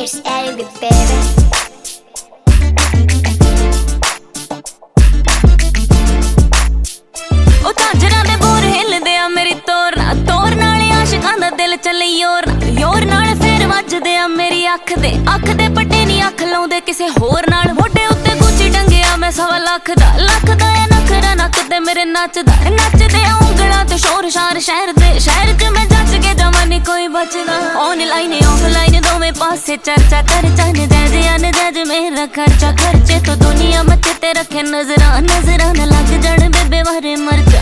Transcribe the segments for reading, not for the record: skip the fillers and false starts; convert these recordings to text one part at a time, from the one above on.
There's Eric the baby. ਉਹ ਝਾਂਜਰਾਂ ਦੇ ਬੋਰ ਹਿੱਲਦੇ ਆ ਮੇਰੀ ਤੋਰ ਨਾਲ ਆਸ਼ਿਕਾਂ ਦਾ ਦਿਲ ਚੱਲੇ ਯੋਰ ਨਾਲ ਫੇਰ ਵੱਜਦੇ ਆ ਮੇਰੀ ਅੱਖ ਦੇ ਪੱਟੇ ਨਹੀਂ ਅੱਖ ਲਾਉਂਦੇ ਕਿਸੇ ਹੋਰ ਨਾਲ ਮੋਢੇ ਉੱਤੇ ਗੁੱਚੀ ਟੰਗਿਆ ਮੈਂ 1.25 ਲੱਖ ਦਾ ਆ ਨਖਰਾ ਨੱਕ ਤੇ ਮੇਰੇ ਨੱਚਦੇ ਆ ਉਂਗਲਾਂ ਤੇ ਸ਼ੋਰ ਸ਼ਾਰ ਸ਼ਹਿਰ ਚ ਮੈਂ ਜੱਜ ਕੇ ਜਮਾਨੀ ਕੋਈ ਬਚਦਾ ਆਨਲਾਈਨ ਆਫਲਾਈਨ ਦੋਵੇਂ ਪਾਸੇ ਚਰਚਾ ਕਰ ਚੰਨ ਜੈਜ ਮੇਰਾ ਖਰਚੇ ਤੋਂ ਦੁਨੀਆ ਮੱਥੇ ਤੇ ਰੱਖੇ ਨਜ਼ਰਾਂ ਨਾ ਲੱਗ ਜਾਣ ਬੇਬੇ ਵਾਰੇ ਮਰ ਜਾ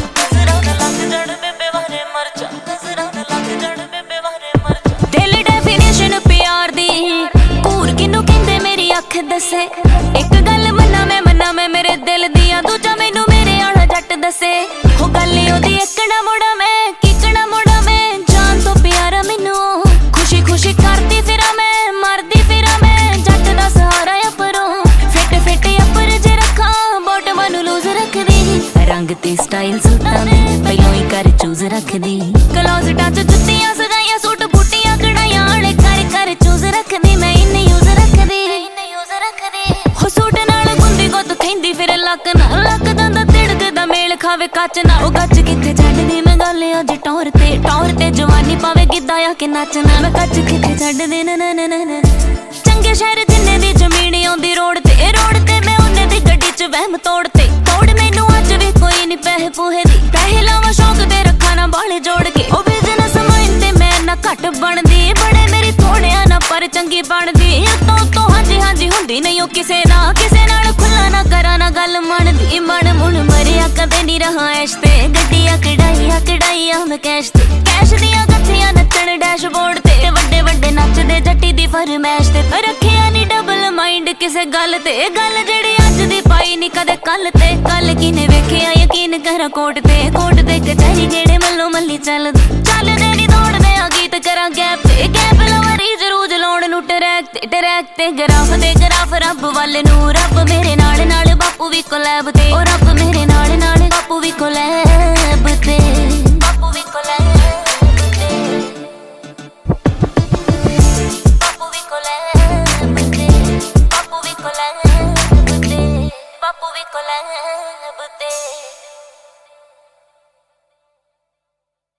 ਦਿਲ ਡੈਫੀਨੇਸ਼ਨ ਪਿਆਰ ਦੀ ਘੂਰ ਕਿਨੂੰ ਕਹਿੰਦੇ ਮੇਰੀ ਅੱਖ ਦੱਸੇ ਇੱਕ ਗੱਲ ਮੰਨਾ ਮੈਂ ਮੇਰੇ ਦਿਲ ਦੀ ਆ ਦੂਜਾ ਮੈਨੂੰ ਮੇਰੇ ਆਲਾ ਜੱਟ ਦੱਸੇ ਹੋ ਗੱਲ ਉਹਦੀ ਇੱਕਣਾ ਮੋੜਾ ਮੈਂ ਜਾਨ ਤੋਂ ਪਿਆਰਾ ਮੈਨੂੰ ਖੁਸ਼ੀ ਕਰਦੀ ਫਿਰਾਂ ਮੈਂ ਮਰਦੀ ਫਿਰਾਂ ਮੈਂ ਜੱਟ ਦਾ ਸਹਾਰਾ ਅਪਰੋਂ ਫਿੱਟ ਅਪਰ ਜੇ ਰੱਖਾਂ ਬੋਟਮਾਂ ਨੂੰ ਲੂਜ਼ ਰੱਖਦੀ ਰੰਗ ਤੇ ਸਟਾਈਲ ਸੂਟਾਂ ਦੇ ਪਹਿਲੋਂ ਹੀ ਕਰ ਚੂਜ਼ ਰੱਖਦੀ ਕਲੋਜ਼ ਟੱਚ ਜੁੱਤੀਆਂ ਸਜਾਈਆਂ ਸੂਟ ਬੂਟੀਆਂ ਕਢਾਈਆਂ ਵਾਲੇ ਕਰ ਚੂਜ਼ ਰੱਖਦੀ ਮੈਂ ਇੰਨੇ ਯੂਜ਼ ਰੱਖਦੀ ਹੋ ਸੂਟ ਨਾਲ ਗੁੰਦੀ ਗੁੱਤ ਖੈਂਦੀ ਫਿਰ ਲੱਕ ਦੰਦਾ ਤਿੜਕਦਾ ਮੇਲ ਖਾਵੇ ਕੱਚ ਨਾ ਉਹ ਗੱਜ ਕਿੱਥੇ ਛੱਡਦੀ ਮੈਂ ਗੱਲ ਅੱਜ ਟੌਰ ਤੇ ਜਵਾਨੀ ਪਾਵੇ ਗਿੱਧਾ ਆ ਕੇ ਨੱਚਣਾ ਮੈਂ ਕੱਚ ਕਿੱਥੇ ਛੱਡਦੀ ਨਾ ਚੰਗੇ ਸ਼ਹਿਰ ਜਿੰਨੇ ਦੀ ਜ਼ਮੀਨ ਆਉਂਦੀ ਰੋਡ ਤੇ ਮੈਂ ਉਹਨੇ ਦੀ ਗੱਡੀ 'ਚ ਵਹਿਮ ਤੋੜ ਮੈਨੂੰ ਅੱਜ ਵੀ ਕੋਈ ਨਹੀਂ ਪੈਸੇ ਲਾਵਾਂ ਸ਼ੌਕ ਤੇ ਰੱਖਾਂ ਨਾ ਬਾਲੇ ਜੋੜ ਕੇ ਉਹ ਬਿਜ਼ਨਸ ਮਾਈਂਡ ਤੇ ਮੈਂ ਨਾ ਘੱਟ ਬਣਦੀ ਬੜੇ ਮੇਰੀ ਥੋੜਿਆਂ ਨਾ ਪਰ ਚੰਗੀ ਬਣਦੀ ਤੋਂ ਹਾਂਜੀ ਹੁੰਦੀ ਨਹੀਂ ਉਹ ਕਿਸੇ ਨਾਲ ਖੁੱਲਾ ਨਾ ਕਰਾਂ ਨਾ ਗੱਲ ਮੰਨਦੀ ਮਨ ਮੁਣ ਮਰਿਆ ਕਦੇ ਨਹੀਂ ਰਹਾ ਐਸ਼ ਤੇ ਗੱਡੀਆਂ ਕਢਾਈ ਆ ਮੈਂ ਕੈਸ਼ ਦੀਆਂ ਗੱਥੀਆਂ ਨੱਚਣ ਡੈਸ਼ਬੋਰਡ ਤੇ ਵੱਡੇ ਨੱਚਦੇ ਜੱਟੀ ਦੀ ਫਰਮੈਸ਼ ਤੇ ਰੱਖਿਆ ਨਹੀਂ ਡਬਲ ਮਾਈਂਡ ਕਿਸੇ ਗੱਲ ਗੱਲ ਜਿਹੜੀ ਅੱਜ ਦੀ ਪਾਈ ਨਹੀਂ ਕਦੇ ਕੱਲ ਕਿਨੇ ਵੇਖਿਆ ਯਕੀਨ ਕਰ ਕੋਟ ਤੇ ਕਚਹਿਰੀ ਜਿਹੜੇ ਮੱਲੋ ਮੱਲੀ ਚੱਲਦੇ ਨਹੀਂ ਦੌੜਦੇ ਆ ਗੀਤ ਕਰਾਂ ਗੈਪ ਲਵਾਰੀ ਜ਼ਰੂਰ ਲਾਉਣ ਨੂੰ ਟਰੈਕ ਤੇ ਗਰਾਫ ਰੱਬ ਵੱਲ ਨੂੰ ਰੱਬ ਮੇਰੇ ਨਾਲ ਬਾਪੂ ਵੀ ਕੋਲੈਬ ਤੇ ਉਹ ਰੱਬ